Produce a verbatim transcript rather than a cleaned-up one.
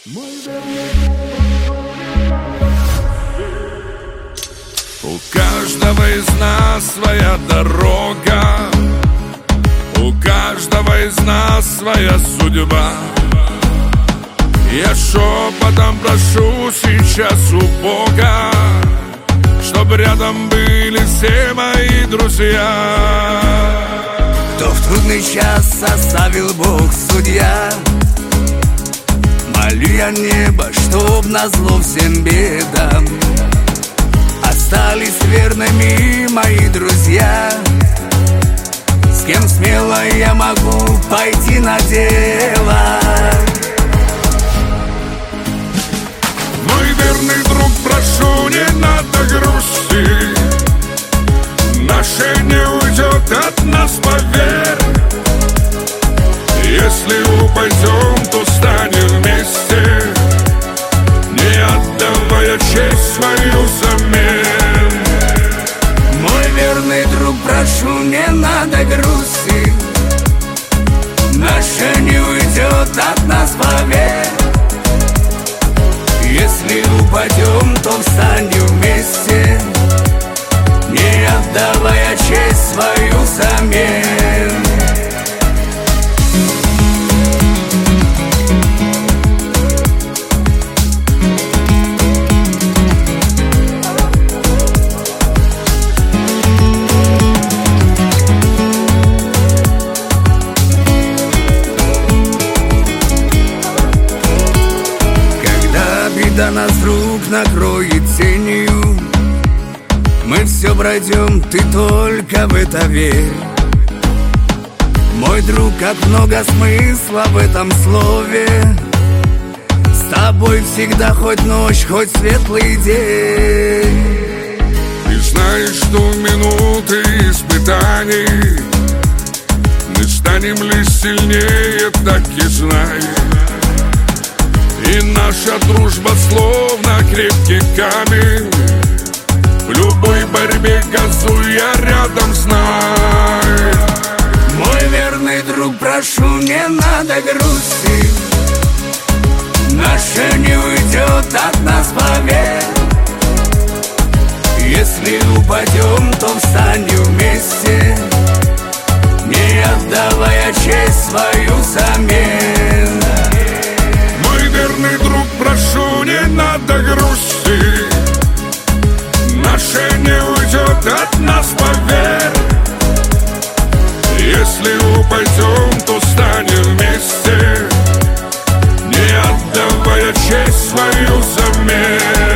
У каждого из нас своя дорога, у каждого из нас своя судьба. Я шепотом прошу сейчас у Бога, чтоб рядом были все мои друзья. Кто в трудный час оставил Бог судья, молю я небо, чтоб назло всем бедам остались верными мои друзья, с кем смело я могу пойти на дело. Мой верный друг, прошу, не надо грусти, наше не уйдет от нас, поверь. Если упадем, то встанем вместе, не отдавая честь свою взамен. Мой верный друг, прошу, не надо грусти, наше не уйдет от нас, поверь. Если упадем, то встанем вместе, не отдавая честь свою взамен. Когда нас вдруг накроет тенью, мы все пройдем, ты только в это верь. Мой друг, как много смысла в этом слове, с тобой всегда хоть ночь, хоть светлый день. Ты знаешь, что в минуты испытаний мы станем лишь сильнее, так и знай. И наша дружба словно крепкий камень, в любой борьбе газуя рядом, знай. Мой верный друг, прошу, не надо грусти, наше не уйдет от нас, поверь. Если упадем, то встанем вместе, не отдавая честь свою взамен. Мой верный друг, прошу, не надо грусти, наше не уйдет от нас, поверь. Если упадем, то встанем вместе, не отдавая честь свою взамен.